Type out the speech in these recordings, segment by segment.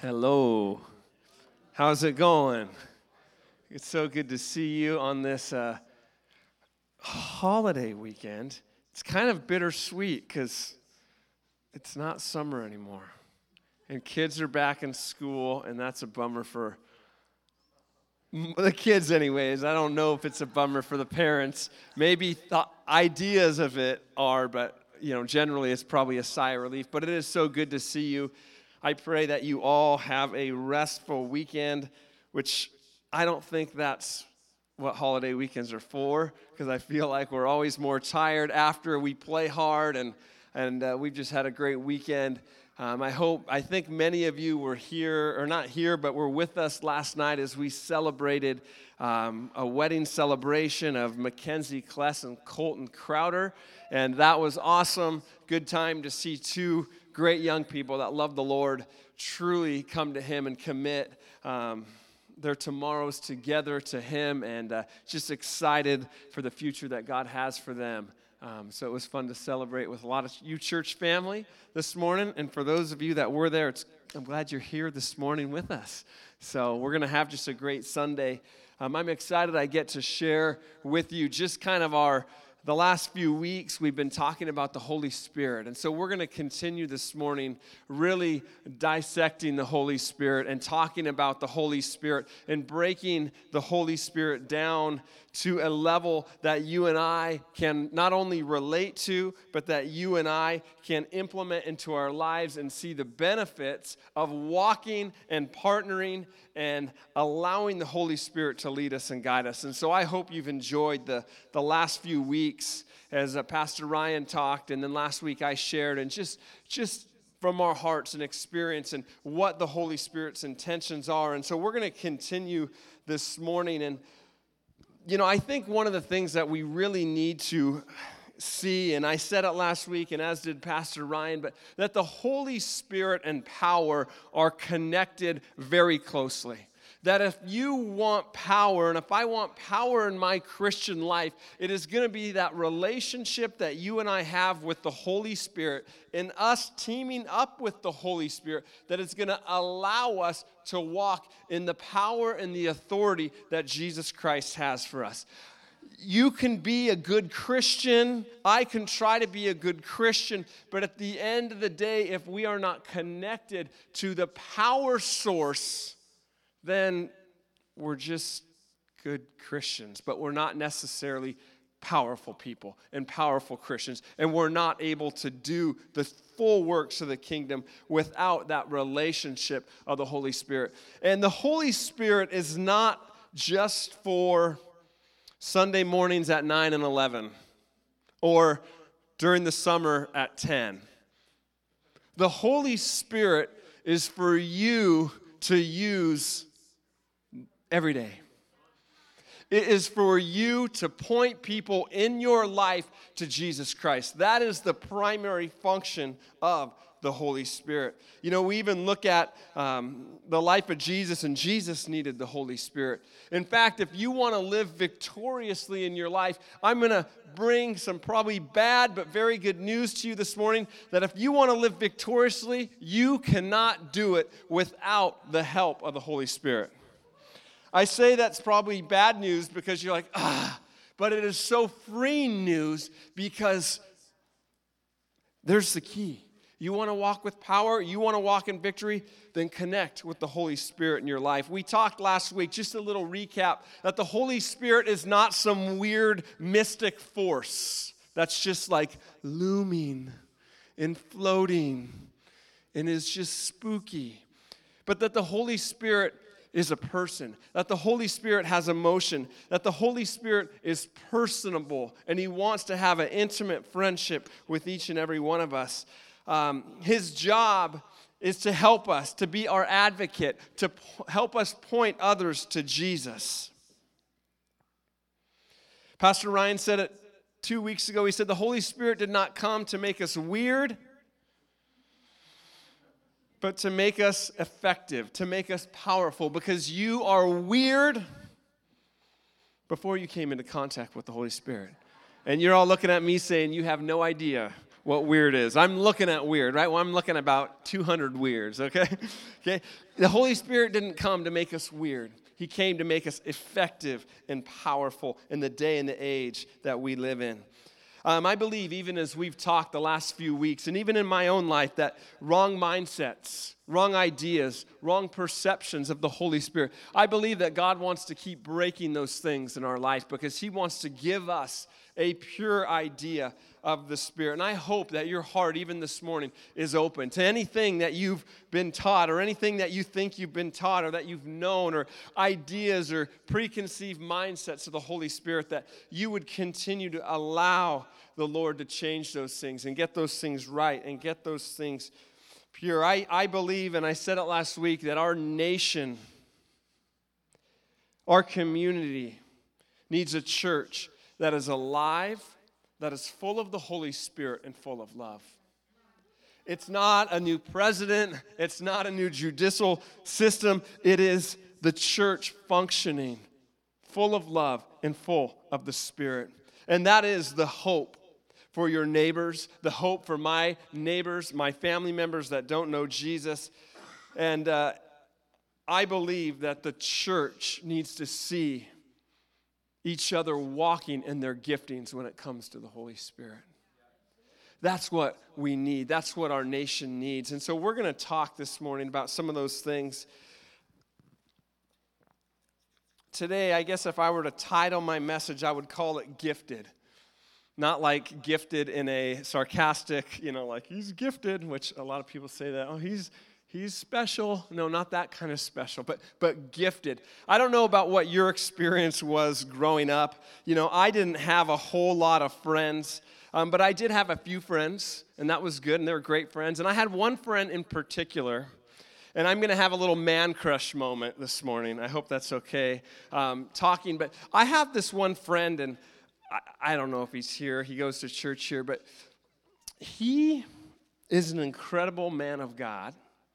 Hello. How's it going? It's so good to see you on this holiday weekend. It's kind of bittersweet because it's not summer anymore. And kids are back in school, and that's a bummer for the kids anyways. I don't know if it's a bummer for the parents. Maybe the ideas of it are, but generally it's probably a sigh of relief. But it is so good to see you. I pray that you all have a restful weekend, which I don't think that's what holiday weekends are for, because I feel like we're always more tired after we play hard, and we've just had a great weekend. I think many of you were here, or not here, but were with us last night as we celebrated a wedding celebration of Mackenzie Kless and Colton Crowder, and that was awesome. Good time to see two great young people that love the Lord truly come to Him and commit their tomorrows together to Him, and just excited for the future that God has for them. So it was fun to celebrate with a lot of you church family this morning, and for those of you that were there, I'm glad you're here this morning with us. So we're going to have just a great Sunday. I'm excited I get to share with you just kind of the last few weeks we've been talking about the Holy Spirit. And so we're going to continue this morning really dissecting the Holy Spirit and talking about the Holy Spirit and breaking the Holy Spirit down to a level that you and I can not only relate to, but that you and I can implement into our lives and see the benefits of walking and partnering and allowing the Holy Spirit to lead us and guide us. And so I hope you've enjoyed the last few weeks as Pastor Ryan talked, and then last week I shared, and just from our hearts and experience and what the Holy Spirit's intentions are. And so we're going to continue this morning. And I think one of the things that we really need to see, and I said it last week, and as did Pastor Ryan, but that the Holy Spirit and power are connected very closely. That if you want power, and if I want power in my Christian life, it is going to be that relationship that you and I have with the Holy Spirit, and us teaming up with the Holy Spirit, that is going to allow us to walk in the power and the authority that Jesus Christ has for us. You can be a good Christian. I can try to be a good Christian. But at the end of the day, if we are not connected to the power source, then we're just good Christians. But we're not necessarily powerful people and powerful Christians. And we're not able to do the full works of the kingdom without that relationship of the Holy Spirit. And the Holy Spirit is not just for Sunday mornings at 9 and 11, or during the summer at 10. The Holy Spirit is for you to use every day. It is for you to point people in your life to Jesus Christ. That is the primary function of the Holy Spirit. We even look at the life of Jesus, and Jesus needed the Holy Spirit. In fact, if you want to live victoriously in your life, I'm going to bring some probably bad but very good news to you this morning, that if you want to live victoriously, you cannot do it without the help of the Holy Spirit. I say that's probably bad news because you're like, but it is so freeing news, because there's the key. You want to walk with power, you want to walk in victory, then connect with the Holy Spirit in your life. We talked last week, just a little recap, that the Holy Spirit is not some weird mystic force that's just like looming and floating and is just spooky. But that the Holy Spirit is a person, that the Holy Spirit has emotion, that the Holy Spirit is personable, and He wants to have an intimate friendship with each and every one of us. His job is to help us, to be our advocate, to help us point others to Jesus. Pastor Ryan said it 2 weeks ago. He said the Holy Spirit did not come to make us weird, but to make us effective, to make us powerful, because you are weird before you came into contact with the Holy Spirit. And you're all looking at me saying, you have no idea what weird is. I'm looking at weird, right? Well, I'm looking at about 200 weirds, okay? Okay. The Holy Spirit didn't come to make us weird. He came to make us effective and powerful in the day and the age that we live in. I believe, even as we've talked the last few weeks, and even in my own life, that wrong mindsets, wrong ideas, wrong perceptions of the Holy Spirit, I believe that God wants to keep breaking those things in our life because He wants to give us a pure idea of the Spirit. And I hope that your heart, even this morning, is open to anything that you've been taught or anything that you think you've been taught or that you've known or ideas or preconceived mindsets of the Holy Spirit, that you would continue to allow the Lord to change those things and get those things right and get those things pure. I believe, and I said it last week, that our nation, our community needs a church that is alive, that is full of the Holy Spirit and full of love. It's not a new president. It's not a new judicial system. It is the church functioning, full of love and full of the Spirit. And that is the hope for your neighbors, the hope for my neighbors, my family members that don't know Jesus. And I believe that the church needs to see each other walking in their giftings when it comes to the Holy Spirit. That's what we need. That's what our nation needs. And so we're going to talk this morning about some of those things. Today, I guess if I were to title my message, I would call it Gifted. Not like gifted in a sarcastic, like he's gifted, which a lot of people say that, oh, he's special. No, not that kind of special, but gifted. I don't know about what your experience was growing up. I didn't have a whole lot of friends, but I did have a few friends, and that was good, and they were great friends. And I had one friend in particular, and I'm going to have a little man crush moment this morning. I hope that's okay, talking. But I have this one friend, and I don't know if he's here. He goes to church here, but he is an incredible man of God.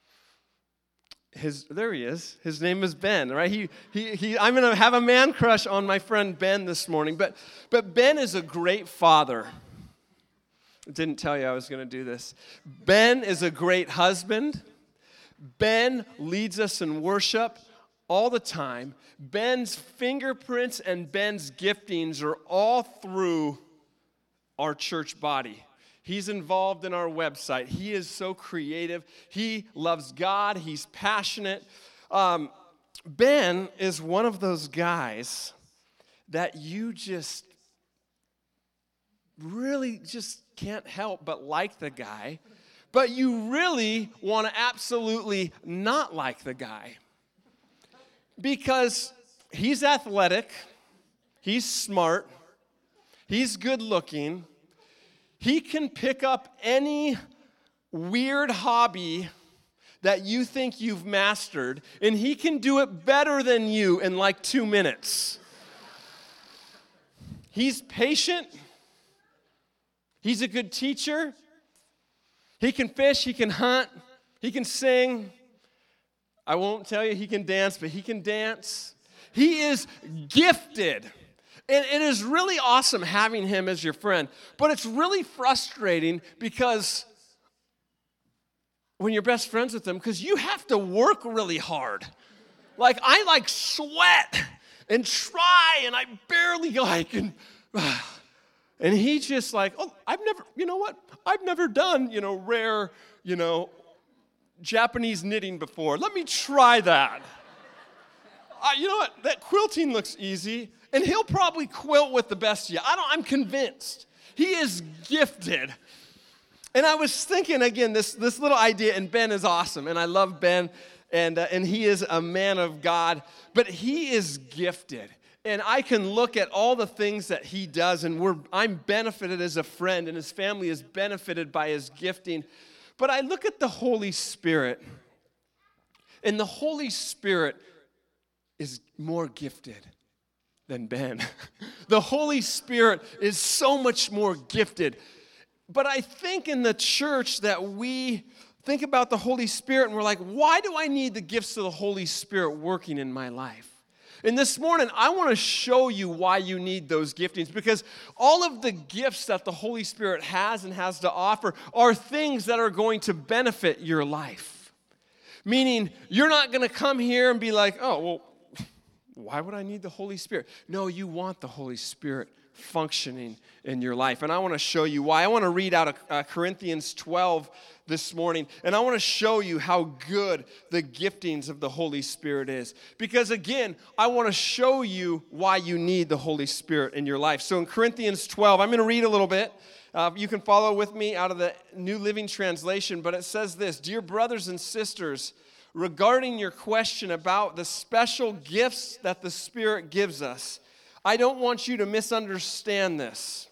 There he is. His name is Ben, right? I'm going to have a man crush on my friend Ben this morning. But Ben is a great father. I didn't tell you I was going to do this. Ben is a great husband. Ben leads us in worship all the time. Ben's fingerprints and Ben's giftings are all through our church body. He's involved in our website. He is so creative. He loves God. He's passionate. Ben is one of those guys that you just really just can't help but like the guy, but you really want to absolutely not like the guy because he's athletic, he's smart, he's good looking. He can pick up any weird hobby that you think you've mastered, and he can do it better than you in like 2 minutes. He's patient. He's a good teacher. He can fish. He can hunt. He can sing. I won't tell you he can dance, but he can dance. He is gifted. And it is really awesome having him as your friend. But it's really frustrating because when you're best friends with him, because you have to work really hard. Like, I sweat and try, and I barely and he's just like, oh, I've never done, rare, Japanese knitting before. Let me try that. You know what? That quilting looks easy. And he'll probably quilt with the best of you. I'm convinced. He is gifted. And I was thinking, again, this little idea, and Ben is awesome. And I love Ben, and he is a man of God. But he is gifted. And I can look at all the things that he does, and I'm benefited as a friend, and his family is benefited by his gifting. But I look at the Holy Spirit, and the Holy Spirit is more gifted than Ben. The Holy Spirit is so much more gifted. But I think in the church that we think about the Holy Spirit and we're like, why do I need the gifts of the Holy Spirit working in my life? And this morning, I want to show you why you need those giftings, because all of the gifts that the Holy Spirit has and has to offer are things that are going to benefit your life. Meaning, you're not going to come here and be like, oh, well, why would I need the Holy Spirit? No, you want the Holy Spirit functioning in your life. And I want to show you why. I want to read out of Corinthians 12 this morning, and I want to show you how good the giftings of the Holy Spirit is. Because again, I want to show you why you need the Holy Spirit in your life. So in Corinthians 12, I'm going to read a little bit. You can follow with me out of the New Living Translation, but it says this: Dear brothers and sisters, regarding your question about the special gifts that the Spirit gives us, I don't want you to misunderstand this.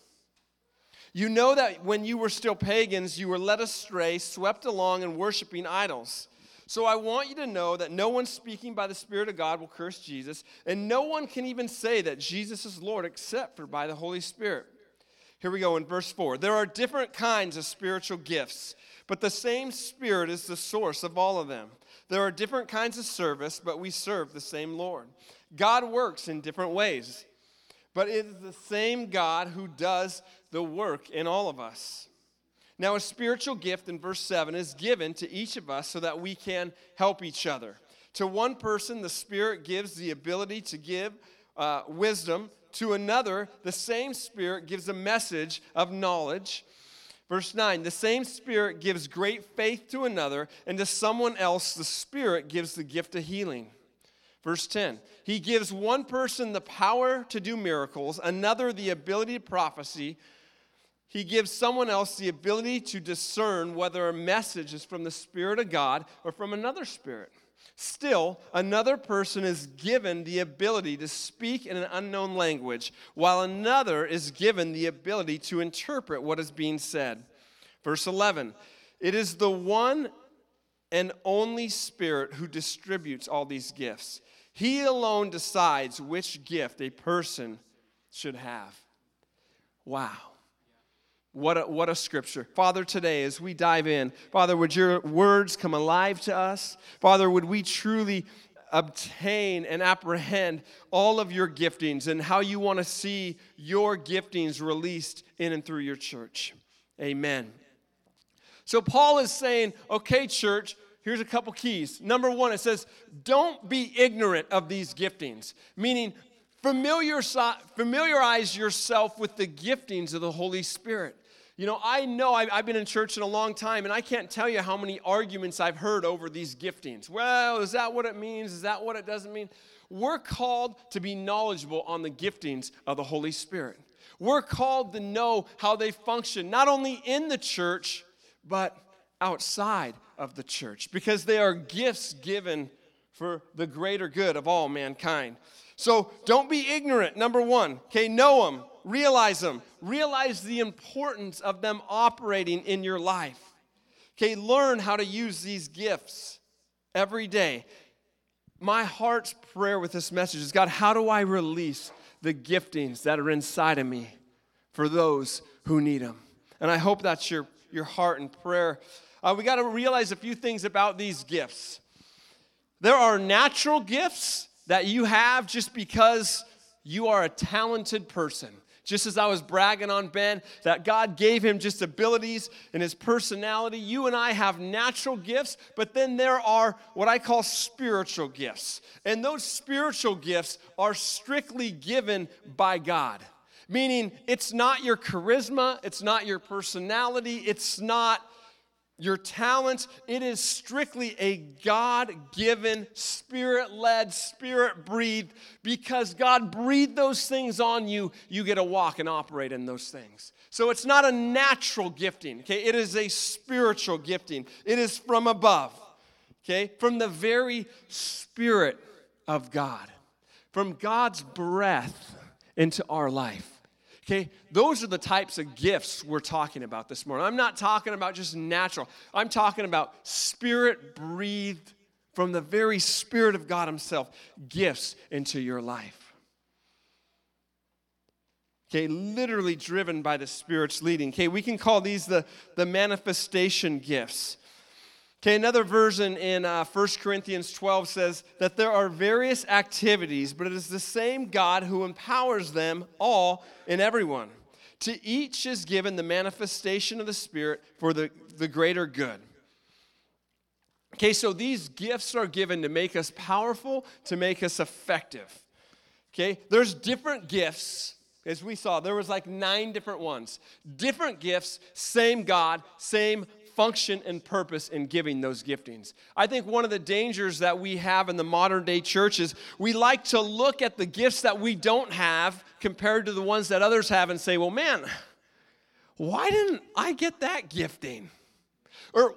You know that when you were still pagans, you were led astray, swept along, and worshiping idols. So I want you to know that no one speaking by the Spirit of God will curse Jesus, and no one can even say that Jesus is Lord except for by the Holy Spirit. Here we go in verse 4. There are different kinds of spiritual gifts, but the same Spirit is the source of all of them. There are different kinds of service, but we serve the same Lord. God works in different ways, but it is the same God who does the work in all of us. Now, a spiritual gift in verse 7 is given to each of us so that we can help each other. To one person, the Spirit gives the ability to give wisdom. To another, the same Spirit gives a message of knowledge. Verse 9, the same Spirit gives great faith to another, and to someone else, the Spirit gives the gift of healing. Verse 10, he gives one person the power to do miracles, another the ability to prophesy. He gives someone else the ability to discern whether a message is from the Spirit of God or from another spirit. Still, another person is given the ability to speak in an unknown language, while another is given the ability to interpret what is being said. Verse 11, it is the one and only Spirit who distributes all these gifts. He alone decides which gift a person should have. Wow. What a scripture. Father, today as we dive in, Father, would your words come alive to us? Father, would we truly obtain and apprehend all of your giftings and how you want to see your giftings released in and through your church? Amen. So Paul is saying, okay, church, here's a couple keys. Number one, it says, don't be ignorant of these giftings, meaning familiarize yourself with the giftings of the Holy Spirit. You know I've been in church in a long time, and I can't tell you how many arguments I've heard over these giftings. Well, is that what it means? Is that what it doesn't mean? We're called to be knowledgeable on the giftings of the Holy Spirit. We're called to know how they function, not only in the church, but outside of the church, because they are gifts given for the greater good of all mankind. So don't be ignorant, number one. Okay, know them, realize them. Realize the importance of them operating in your life. Okay, learn how to use these gifts every day. My heart's prayer with this message is, God, how do I release the giftings that are inside of me for those who need them? And I hope that's your heart and prayer. We got to realize a few things about these gifts. There are natural gifts that you have just because you are a talented person. Just as I was bragging on Ben, that God gave him just abilities in his personality. You and I have natural gifts, but then there are what I call spiritual gifts. And those spiritual gifts are strictly given by God. Meaning, it's not your charisma, it's not your personality, it's not your talents. It is strictly a God-given, Spirit-led, Spirit-breathed. Because God breathed those things on you, you get to walk and operate in those things. So it's not a natural gifting, okay? It is a spiritual gifting. It is from above, okay? From the very Spirit of God. From God's breath into our life. Okay, those are the types of gifts we're talking about this morning. I'm not talking about just natural. I'm talking about Spirit-breathed from the very Spirit of God himself, gifts into your life. Okay, literally driven by the Spirit's leading. Okay, we can call these the manifestation gifts. Okay, another version in 1 Corinthians 12 says that there are various activities, but it is the same God who empowers them all in everyone. To each is given the manifestation of the Spirit for the greater good. Okay, so these gifts are given to make us powerful, to make us effective. Okay, there's different gifts. As we saw, there was like 9 different ones. Different gifts, same God, same function and purpose in giving those giftings. I think one of the dangers that we have in the modern day church is we like to look at the gifts that we don't have compared to the ones that others have and say, well, man, why didn't I get that gifting? Or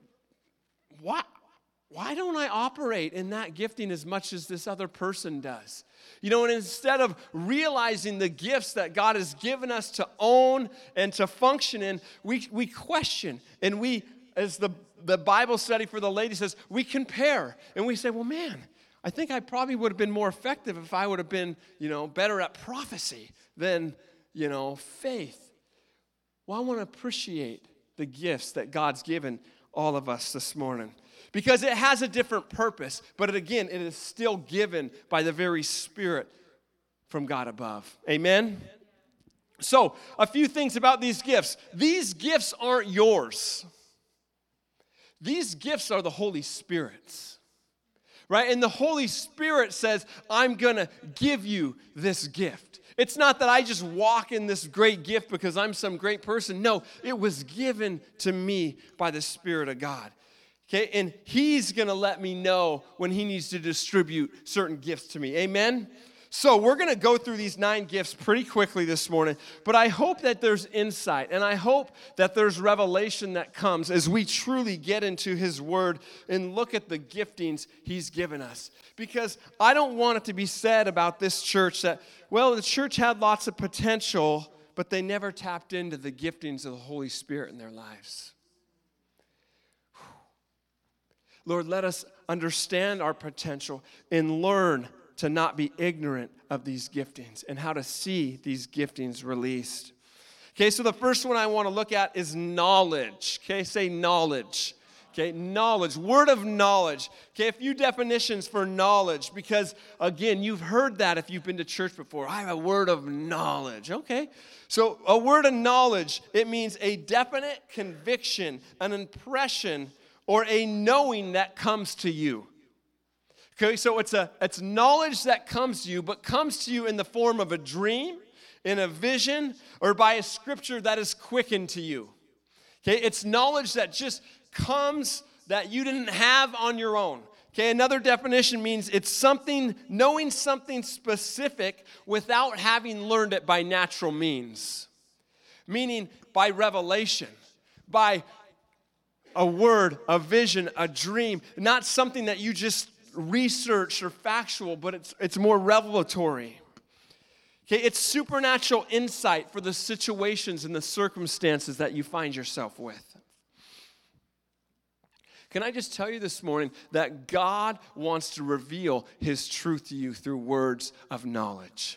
why don't I operate in that gifting as much as this other person does? You know, and instead of realizing the gifts that God has given us to own and to function in, we question. And we, as the Bible study for the lady says, we compare. And we say, well, man, I think I probably would have been more effective if I would have been, better at prophecy than, faith. Well, I want to appreciate the gifts that God's given all of us this morning. Because it has a different purpose, but it is still given by the very Spirit from God above. Amen? So, a few things about these gifts. These gifts aren't yours. These gifts are the Holy Spirit's. Right? And the Holy Spirit says, I'm going to give you this gift. It's not that I just walk in this great gift because I'm some great person. No, it was given to me by the Spirit of God. Okay, and He's going to let me know when He needs to distribute certain gifts to me. Amen? So we're going to go through these 9 gifts pretty quickly this morning, but I hope that there's insight, and I hope that there's revelation that comes as we truly get into His Word and look at the giftings He's given us. Because I don't want it to be said about this church that, well, the church had lots of potential, but they never tapped into the giftings of the Holy Spirit in their lives. Lord, let us understand our potential and learn to not be ignorant of these giftings and how to see these giftings released. Okay, so the first one I want to look at is knowledge. Okay, say knowledge. Okay, knowledge, word of knowledge. Okay, a few definitions for knowledge because, again, you've heard that if you've been to church before. I have a word of knowledge. Okay, so a word of knowledge, it means a definite conviction, an impression, or a knowing that comes to you. Okay, so it's knowledge that comes to you, but comes to you in the form of a dream, in a vision, or by a scripture that is quickened to you. Okay, it's knowledge that just comes that you didn't have on your own. Okay, another definition means it's something, knowing something specific without having learned it by natural means. Meaning by revelation, by a word, a vision, a dream, not something that you just research or factual, but it's more revelatory. Okay, it's supernatural insight for the situations and the circumstances that you find yourself with. Can I just tell you this morning that God wants to reveal His truth to you through words of knowledge?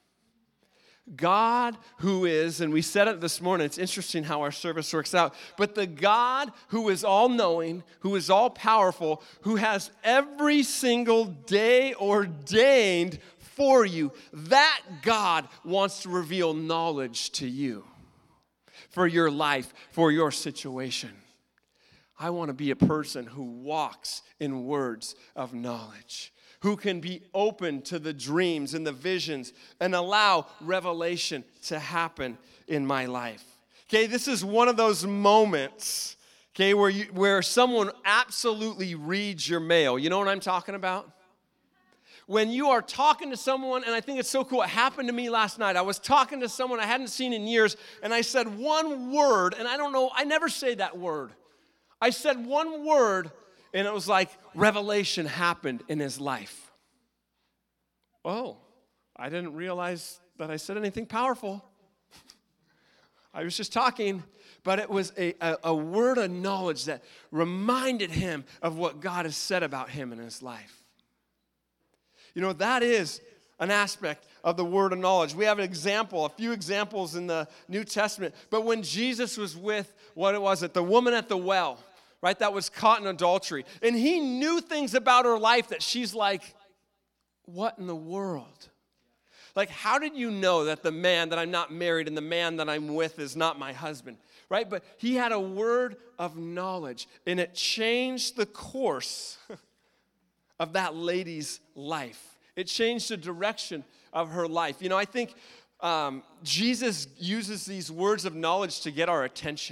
God who is, and we said it this morning, it's interesting how our service works out, but the God who is all-knowing, who is all-powerful, who has every single day ordained for you, that God wants to reveal knowledge to you for your life, for your situation. I want to be a person who walks in words of knowledge, who can be open to the dreams and the visions and allow revelation to happen in my life. Okay, this is one of those moments, okay, where someone absolutely reads your mail. You know what I'm talking about? When you are talking to someone, and I think it's so cool, it happened to me last night. I was talking to someone I hadn't seen in years, and I said one word, and I don't know, I never say that word. I said one word, and it was like revelation happened in his life. Oh, I didn't realize that I said anything powerful. I was just talking, but it was a word of knowledge that reminded him of what God has said about him in his life. You know, that is an aspect of the word of knowledge. We have a few examples in the New Testament, but when Jesus was with, the woman at the well, right, that was caught in adultery. And he knew things about her life that she's like, what in the world? Like, how did you know that the man that I'm not married and the man that I'm with is not my husband, right? But he had a word of knowledge, and it changed the course of that lady's life. It changed the direction of her life. You know, I think Jesus uses these words of knowledge to get our attention.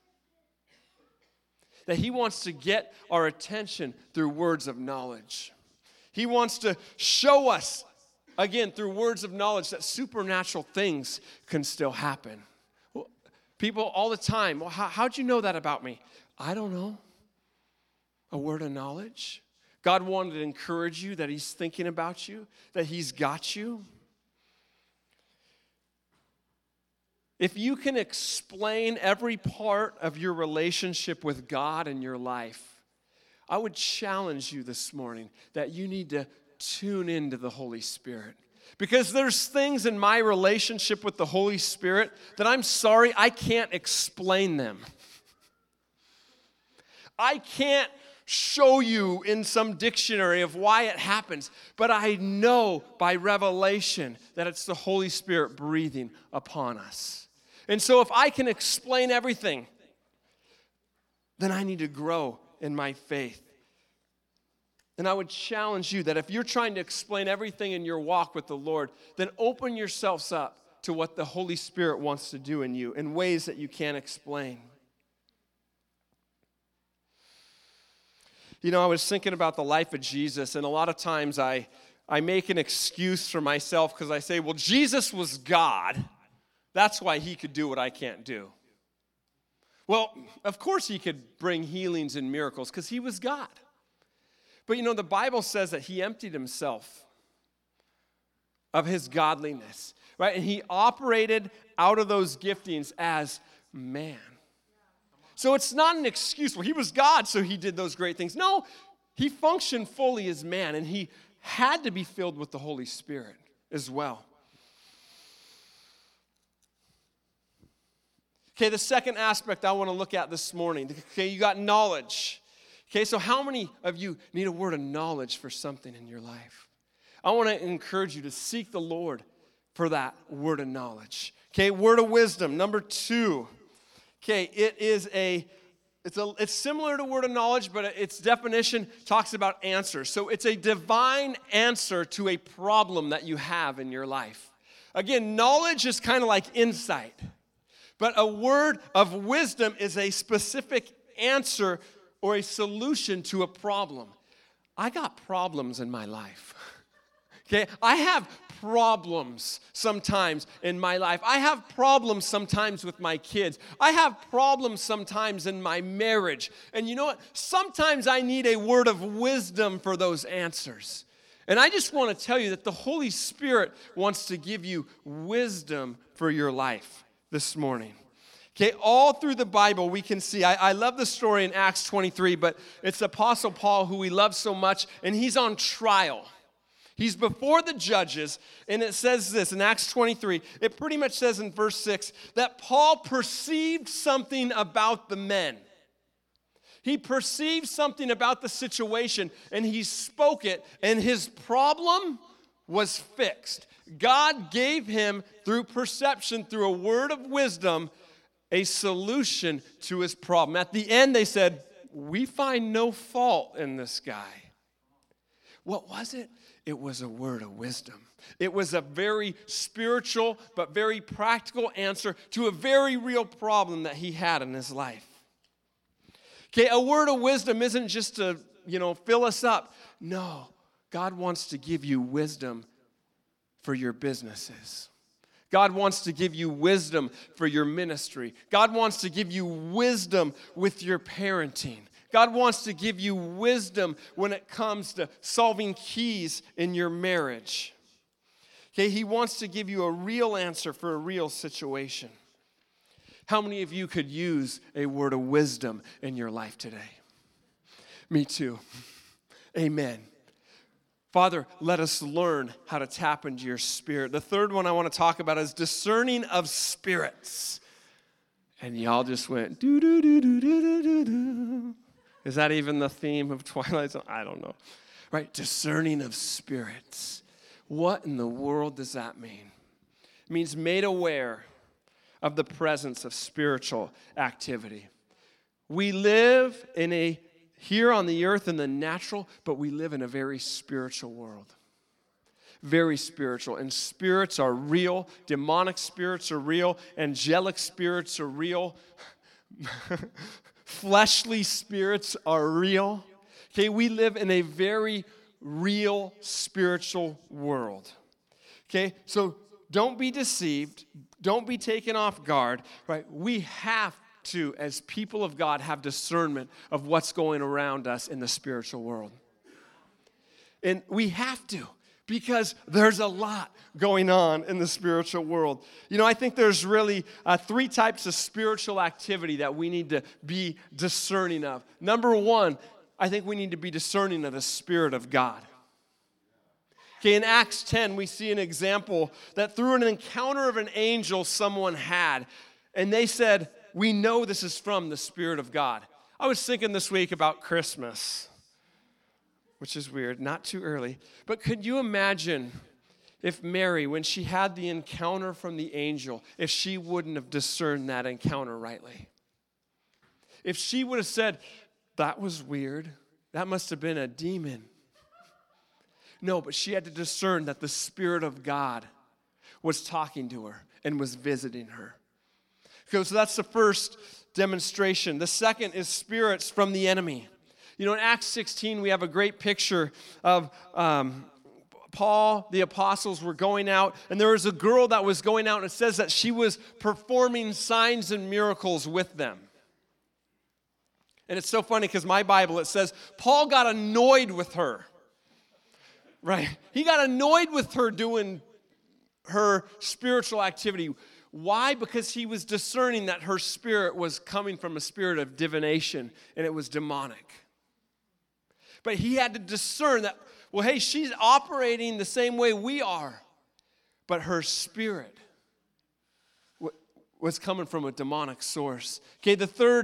That he wants to get our attention through words of knowledge. He wants to show us, again, through words of knowledge, that supernatural things can still happen. Well, people all the time, well, how'd you know that about me? I don't know. A word of knowledge. God wanted to encourage you that he's thinking about you, that he's got you. If you can explain every part of your relationship with God in your life, I would challenge you this morning that you need to tune into the Holy Spirit. Because there's things in my relationship with the Holy Spirit that I'm sorry, I can't explain them. I can't show you in some dictionary of why it happens, but I know by revelation that it's the Holy Spirit breathing upon us. And so if I can explain everything, then I need to grow in my faith. And I would challenge you that if you're trying to explain everything in your walk with the Lord, then open yourselves up to what the Holy Spirit wants to do in you in ways that you can't explain. You know, I was thinking about the life of Jesus, and a lot of times I make an excuse for myself because I say, well, Jesus was God. That's why he could do what I can't do. Well, of course he could bring healings and miracles because he was God. But you know, the Bible says that he emptied himself of his godliness, right? And he operated out of those giftings as man. So it's not an excuse. Well, he was God, so he did those great things. No, he functioned fully as man, and he had to be filled with the Holy Spirit as well. Okay, the second aspect I want to look at this morning. Okay, you got knowledge. Okay, so how many of you need a word of knowledge for something in your life? I want to encourage you to seek the Lord for that word of knowledge. Okay, word of wisdom. Number 2. Okay, it's similar to word of knowledge, but its definition talks about answers. So it's a divine answer to a problem that you have in your life. Again, knowledge is kind of like insight. But a word of wisdom is a specific answer or a solution to a problem. I got problems in my life. Okay, I have problems sometimes in my life. I have problems sometimes with my kids. I have problems sometimes in my marriage. And you know what? Sometimes I need a word of wisdom for those answers. And I just want to tell you that the Holy Spirit wants to give you wisdom for your life this morning. Okay, all through the Bible we can see, I love the story in Acts 23, but it's Apostle Paul who we love so much, and he's on trial. He's before the judges, and it says this in Acts 23, it pretty much says in verse 6 that Paul perceived something about the men. He perceived something about the situation, and he spoke it, and his problem was fixed. God gave him, through perception, through a word of wisdom, a solution to his problem. At the end, they said, we find no fault in this guy. What was it? It was a word of wisdom. It was a very spiritual but very practical answer to a very real problem that he had in his life. Okay, a word of wisdom isn't just to, fill us up. No, God wants to give you wisdom for your businesses. God wants to give you wisdom for your ministry. God wants to give you wisdom with your parenting. God wants to give you wisdom when it comes to solving keys in your marriage. Okay, he wants to give you a real answer for a real situation. How many of you could use a word of wisdom in your life today? Me too. Amen. Father, let us learn how to tap into your spirit. The third one I want to talk about is discerning of spirits. And y'all just went, do-do-do-do-do-do-do. Is that even the theme of Twilight Zone? I don't know. Right? Discerning of spirits. What in the world does that mean? It means made aware of the presence of spiritual activity. We live here on the earth in the natural, but we live in a very spiritual world. Very spiritual. And spirits are real. Demonic spirits are real. Angelic spirits are real. Fleshly spirits are real. Okay, we live in a very real spiritual world. Okay, so don't be deceived. Don't be taken off guard, right? We have to, as people of God, have discernment of what's going around us in the spiritual world. And we have to, because there's a lot going on in the spiritual world. You know, I think there's really 3 types of spiritual activity that we need to be discerning of. Number 1, I think we need to be discerning of the Spirit of God. Okay, in Acts 10, we see an example that through an encounter of an angel someone had, and they said, we know this is from the Spirit of God. I was thinking this week about Christmas, which is weird, not too early. But could you imagine if Mary, when she had the encounter from the angel, if she wouldn't have discerned that encounter rightly? If she would have said, that was weird, that must have been a demon. No, but she had to discern that the Spirit of God was talking to her and was visiting her. Okay, so that's the first demonstration. The second is spirits from the enemy. You know, in Acts 16, we have a great picture of Paul, the apostles were going out, and there was a girl that was going out, and it says that she was performing signs and miracles with them. And it's so funny because my Bible, it says, Paul got annoyed with her. Right? He got annoyed with her doing her spiritual activity. Why? Because he was discerning that her spirit was coming from a spirit of divination, and it was demonic. But he had to discern that, well, hey, she's operating the same way we are, but her spirit was coming from a demonic source. Okay, the third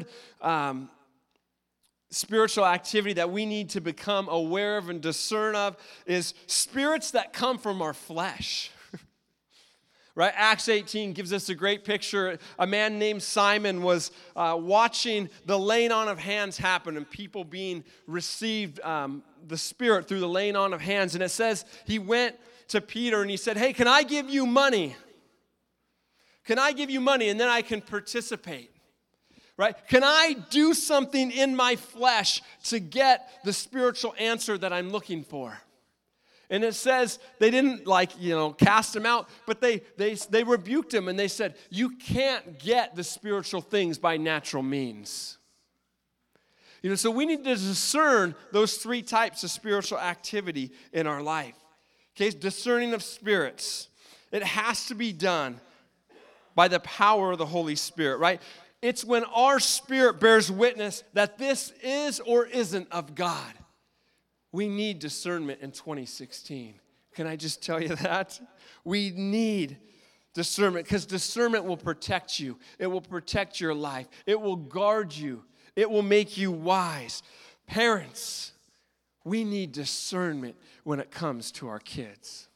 spiritual activity that we need to become aware of and discern of is spirits that come from our flesh. Right? Acts 18 gives us a great picture. A man named Simon was watching the laying on of hands happen and people being received the Spirit through the laying on of hands. And it says he went to Peter and he said, hey, can I give you money? Can I give you money and then I can participate? Right? Can I do something in my flesh to get the spiritual answer that I'm looking for? And it says they didn't cast him out, but they rebuked him and they said, you can't get the spiritual things by natural means. You know, so we need to discern those 3 types of spiritual activity in our life. Okay, discerning of spirits. It has to be done by the power of the Holy Spirit, right? It's when our spirit bears witness that this is or isn't of God. We need discernment in 2016. Can I just tell you that? We need discernment because discernment will protect you. It will protect your life. It will guard you. It will make you wise. Parents, we need discernment when it comes to our kids.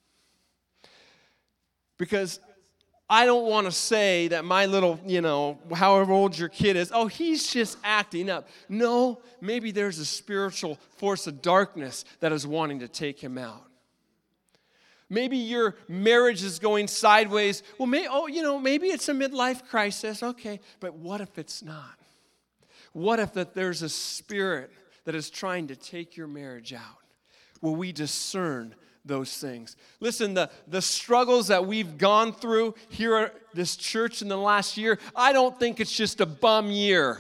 Because I don't want to say that my little, however old your kid is, oh, he's just acting up. No, maybe there's a spiritual force of darkness that is wanting to take him out. Maybe your marriage is going sideways. Well, maybe it's a midlife crisis. Okay, but what if it's not? What if that there's a spirit that is trying to take your marriage out? Will we discern those things? Listen, the struggles that we've gone through here at this church in the last year, I don't think it's just a bum year.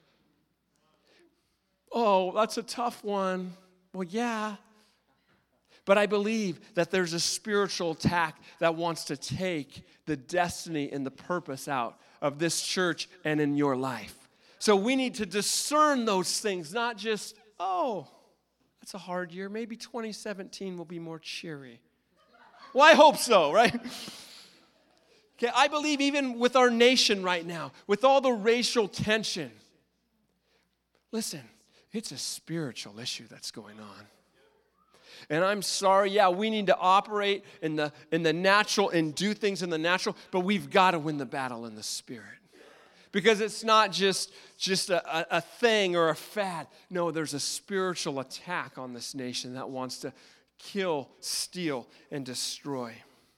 Oh, that's a tough one. Well, yeah. But I believe that there's a spiritual attack that wants to take the destiny and the purpose out of this church and in your life. So we need to discern those things, not just, oh, that's a hard year. Maybe 2017 will be more cheery. Well, I hope so, right? Okay, I believe even with our nation right now, with all the racial tension, listen, It's a spiritual issue that's going on. And I'm sorry, yeah, we need to operate in the natural and do things in the natural, but we've got to win the battle in the spirit. Because it's not just a thing or a fad. No, there's a spiritual attack on this nation that wants to kill, steal, and destroy.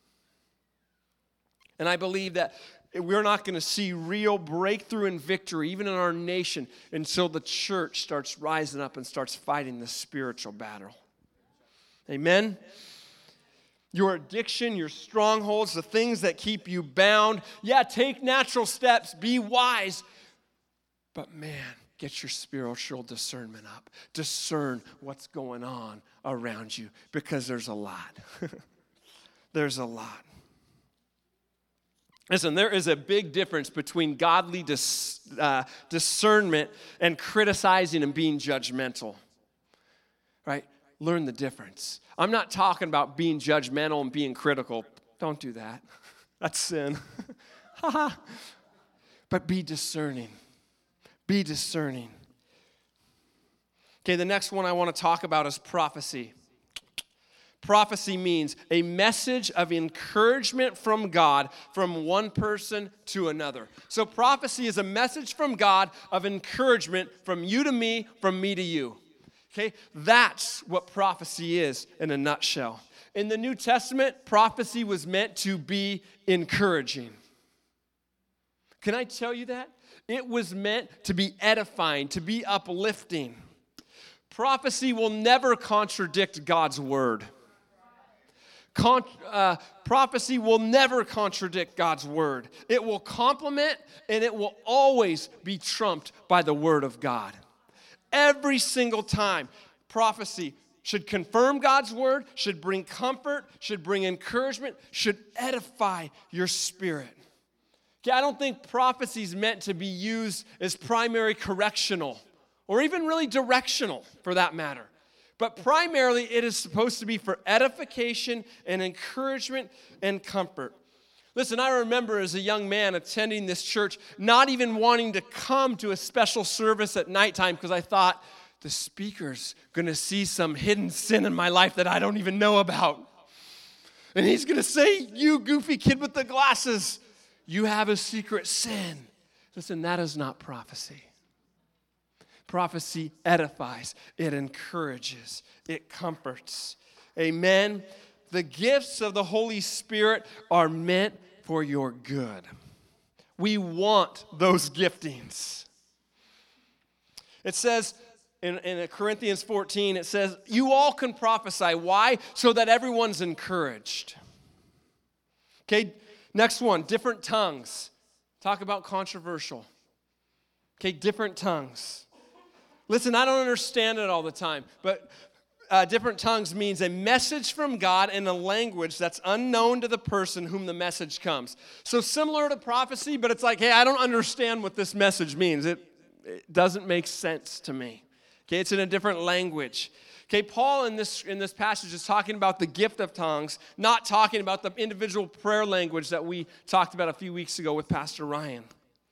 And I believe that we're not going to see real breakthrough and victory, even in our nation, until the church starts rising up and starts fighting the spiritual battle. Amen? Your addiction, your strongholds, the things that keep you bound. Yeah, take natural steps, be wise. But man, get your spiritual discernment up. Discern what's going on around you, because there's a lot. There's a lot. Listen, there is a big difference between godly discernment and criticizing and being judgmental. Right? Learn the difference. I'm not talking about being judgmental and being critical. Don't do that. That's sin. But be discerning. Be discerning. Okay, the next one I want to talk about is prophecy. Prophecy means a message of encouragement from God from one person to another. So prophecy is a message from God of encouragement from you to me, from me to you. Okay, that's what prophecy is in a nutshell. In the New Testament, prophecy was meant to be encouraging. Can I tell you that? It was meant to be edifying, to be uplifting. Prophecy will never contradict God's word. Prophecy will never contradict God's word. It will complement, and it will always be trumped by the word of God. Every single time, prophecy should confirm God's word, should bring comfort, should bring encouragement, should edify your spirit. Okay, I don't think prophecy is meant to be used as primary correctional or even really directional for that matter. But primarily, it is supposed to be for edification and encouragement and comfort. Listen, I remember as a young man attending this church, not even wanting to come to a special service at nighttime because I thought, the speaker's going to see some hidden sin in my life that I don't even know about. And he's going to say, you goofy kid with the glasses, you have a secret sin. Listen, that is not prophecy. Prophecy edifies, it encourages, it comforts. Amen. The gifts of the Holy Spirit are meant for your good. We want those giftings. It says in Corinthians 14, it says, you all can prophesy. Why? So that everyone's encouraged. Okay, next one, different tongues. Talk about controversial. Okay, different tongues. Listen, I don't understand it all the time, but different tongues means a message from God in a language that's unknown to the person whom the message comes. So similar to prophecy, but it's like, hey, I don't understand what this message means. It doesn't make sense to me. Okay, it's in a different language. Okay, Paul in this passage is talking about the gift of tongues, not talking about the individual prayer language that we talked about a few weeks ago with Pastor Ryan.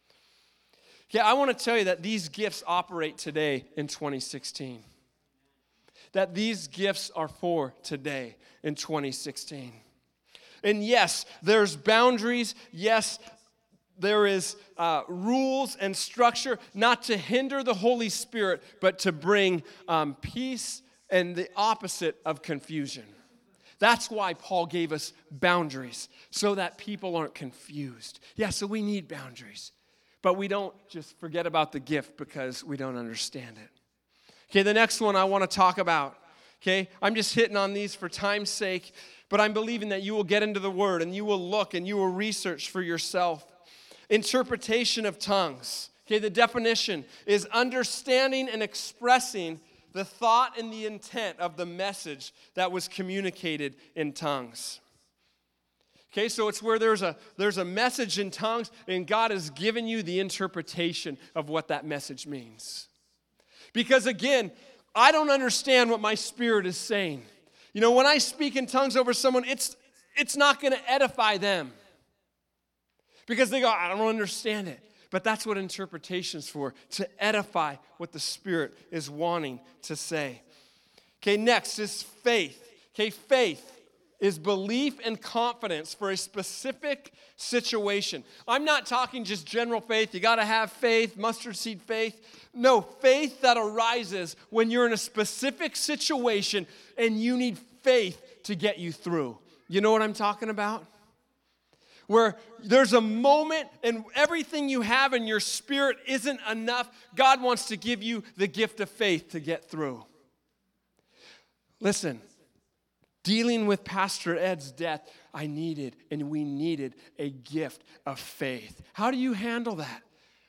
Yeah, I want to tell you that these gifts operate today in 2016. That these gifts are for today in 2016. And yes, there's boundaries. Yes, there is rules and structure, not to hinder the Holy Spirit, but to bring peace and the opposite of confusion. That's why Paul gave us boundaries, so that people aren't confused. Yeah, so we need boundaries. But we don't just forget about the gift because we don't understand it. Okay, the next one I want to talk about. Okay, I'm just hitting on these for time's sake, but I'm believing that you will get into the Word and you will look and you will research for yourself. Interpretation of tongues. Okay, the definition is understanding and expressing the thought and the intent of the message that was communicated in tongues. Okay, so it's where there's a message in tongues, and God has given you the interpretation of what that message means. Because again, I don't understand what my spirit is saying. You know, when I speak in tongues over someone, it's not going to edify them. Because they go, I don't understand it. But that's what interpretation's for, to edify what the Spirit is wanting to say. Okay, next is faith. Okay, faith is belief and confidence for a specific situation. I'm not talking just general faith. You got to have faith, mustard seed faith. No, faith that arises when you're in a specific situation and you need faith to get you through. You know what I'm talking about? Where there's a moment and everything you have in your spirit isn't enough. God wants to give you the gift of faith to get through. Listen. Dealing with Pastor Ed's death, I needed and we needed a gift of faith. How do you handle that?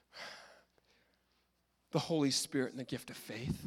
The Holy Spirit and the gift of faith.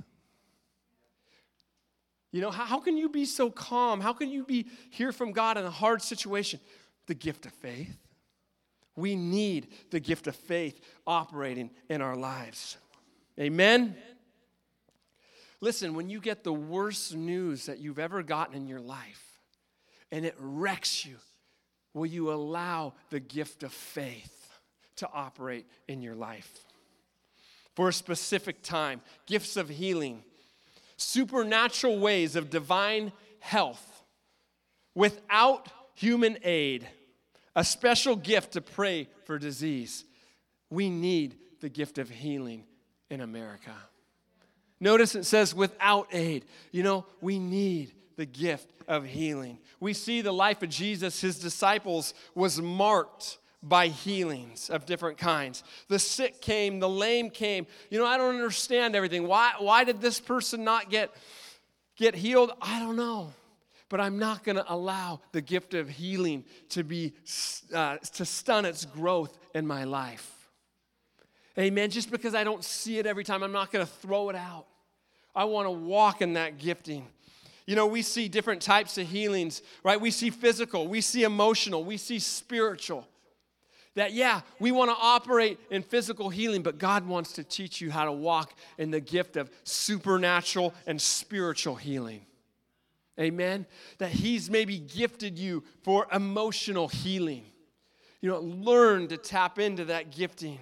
You know, how can you be so calm? How can you hear from God in a hard situation? The gift of faith. We need the gift of faith operating in our lives. Amen? Listen, when you get the worst news that you've ever gotten in your life and it wrecks you, will you allow the gift of faith to operate in your life? For a specific time, gifts of healing, supernatural ways of divine health without human aid, a special gift to pray for disease. We need the gift of healing in America. Notice it says without aid. You know, we need the gift of healing. We see the life of Jesus, his disciples, was marked by healings of different kinds. The sick came, the lame came. You know, I don't understand everything. Why did this person not get healed? I don't know. But I'm not going to allow the gift of healing to stun its growth in my life. Amen. Just because I don't see it every time, I'm not going to throw it out. I want to walk in that gifting. You know, we see different types of healings, right? We see physical, we see emotional, we see spiritual. That, yeah, we want to operate in physical healing, but God wants to teach you how to walk in the gift of supernatural and spiritual healing. Amen? That he's maybe gifted you for emotional healing. You know, learn to tap into that gifting.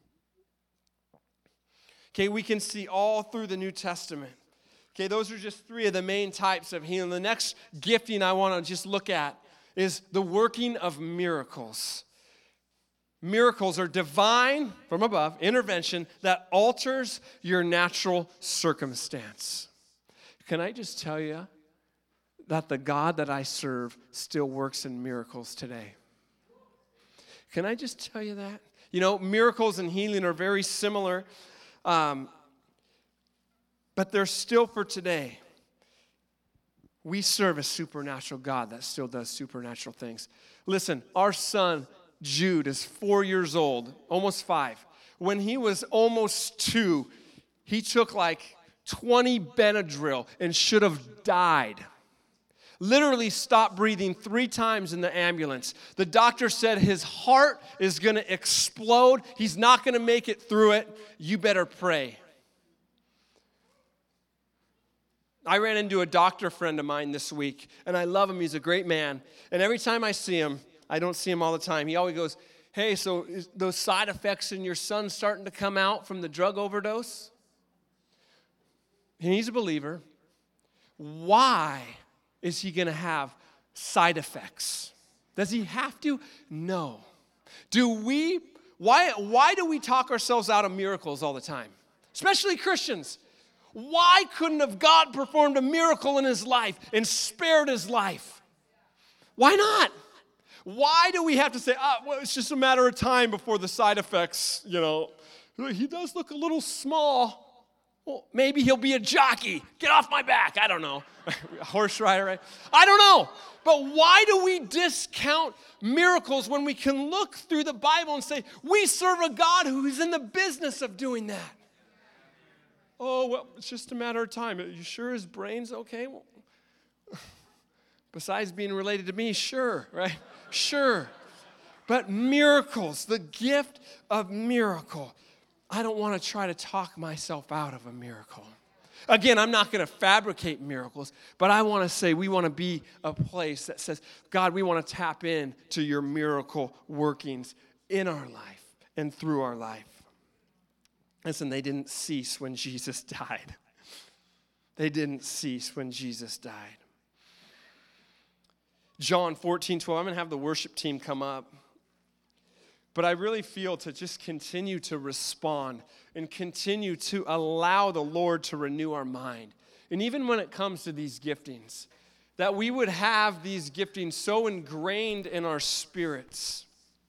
Okay, we can see all through the New Testament. Okay, those are just three of the main types of healing. The next gifting I want to just look at is the working of miracles. Miracles are divine, from above, intervention that alters your natural circumstance. Can I just tell you that the God that I serve still works in miracles today? Can I just tell you that? You know, miracles and healing are very similar. But they're still for today. We serve a supernatural God that still does supernatural things. Listen, our son, Jude, is 4 years old, almost 5. When he was almost 2, he took like 20 Benadryl and should have died. Literally stopped breathing 3 times in the ambulance. The doctor said his heart is going to explode. He's not going to make it through it. You better pray. I ran into a doctor friend of mine this week, and I love him. He's a great man. And every time I see him, I don't see him all the time, he always goes, hey, so is those side effects in your son starting to come out from the drug overdose? And he's a believer. Why is he going to have side effects? Does he have to? No. Why do we talk ourselves out of miracles all the time? Especially Christians. Why couldn't have God performed a miracle in his life and spared his life? Why not? Why do we have to say, well, it's just a matter of time before the side effects, you know. He does look a little small. Well, maybe he'll be a jockey. Get off my back. I don't know. A horse rider, right? I don't know. But why do we discount miracles when we can look through the Bible and say, we serve a God who is in the business of doing that? Oh, well, it's just a matter of time. Are you sure his brain's okay? Well, besides being related to me, sure, right? Sure. But miracles, the gift of miracle. I don't want to try to talk myself out of a miracle. Again, I'm not going to fabricate miracles, but I want to say we want to be a place that says, God, we want to tap into your miracle workings in our life and through our life. Listen, they didn't cease when Jesus died. They didn't cease when Jesus died. John 14:12. I'm going to have the worship team come up. But I really feel to just continue to respond and continue to allow the Lord to renew our mind. And even when it comes to these giftings, that we would have these giftings so ingrained in our spirits.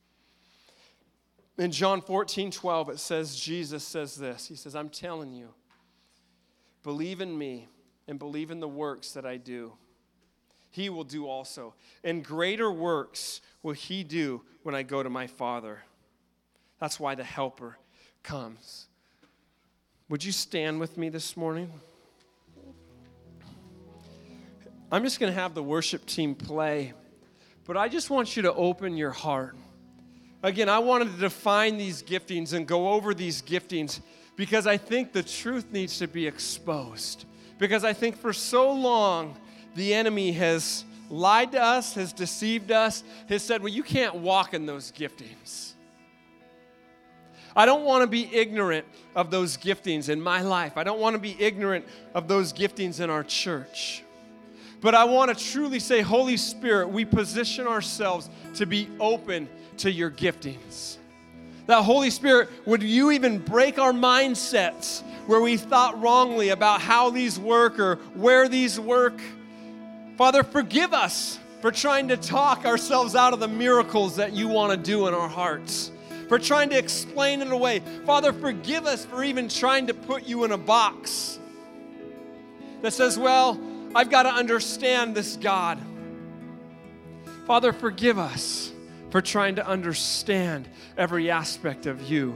In John 14:12, it says, Jesus says this. He says, I'm telling you, believe in me and believe in the works that I do. He will do also. And greater works will he do when I go to my Father. That's why the Helper comes. Would you stand with me this morning? I'm just going to have the worship team play, but I just want you to open your heart. Again, I wanted to define these giftings and go over these giftings because I think the truth needs to be exposed. Because I think for so long, the enemy has lied to us, has deceived us, has said, well, you can't walk in those giftings. I don't want to be ignorant of those giftings in my life. I don't want to be ignorant of those giftings in our church. But I want to truly say, Holy Spirit, we position ourselves to be open to your giftings. That Holy Spirit, would you even break our mindsets where we thought wrongly about how these work or where these work? Father, forgive us for trying to talk ourselves out of the miracles that you want to do in our hearts, for trying to explain it away. Father, forgive us for even trying to put you in a box that says, well, I've got to understand this God. Father, forgive us for trying to understand every aspect of you.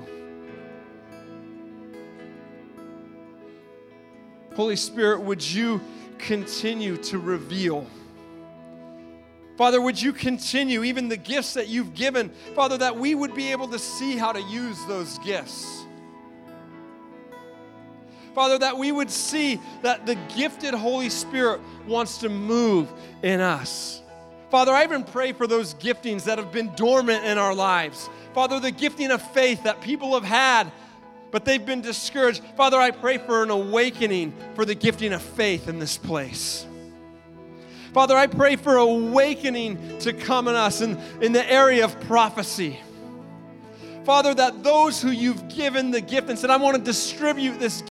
Holy Spirit, would you continue to reveal? Father, would you continue, even the gifts that you've given, Father, that we would be able to see how to use those gifts. Father, that we would see that the gifted Holy Spirit wants to move in us. Father, I even pray for those giftings that have been dormant in our lives. Father, the gifting of faith that people have had, but they've been discouraged. Father, I pray for an awakening for the gifting of faith in this place. Father, I pray for awakening to come in us in the area of prophecy. Father, that those who you've given the gift and said, I want to distribute this